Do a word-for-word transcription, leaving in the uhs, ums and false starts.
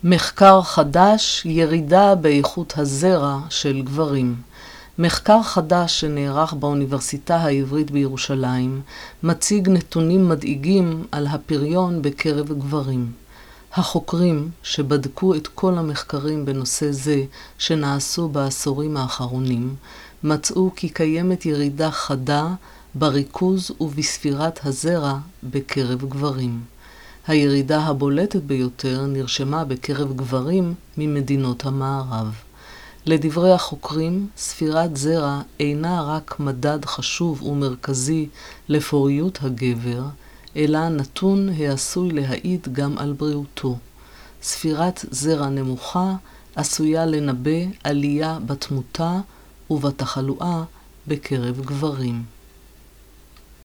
מחקר חדש, ירידה באיכות הזרע של גברים. מחקר חדש שנערך באוניברסיטה העברית בירושלים מציג נתונים מדאיגים על הפריון בקרב גברים. החוקרים שבדקו את כל המחקרים בנושא זה שנעשו בעשורים האחרונים מצאו כי קיימת ירידה חדה בריכוז ובספירת הזרע בקרב גברים. הירידה הבולטת ביותר נרשמה בקרב גברים ממדינות המערב. לדברי החוקרים, ספירת זרע אינה רק מדד חשוב ומרכזי לפוריות הגבר, אלא נתון העשוי להעיד גם על בריאותו. ספירת זרע נמוכה עשויה לנבא עלייה בתמותה ובתחלואה בקרב גברים.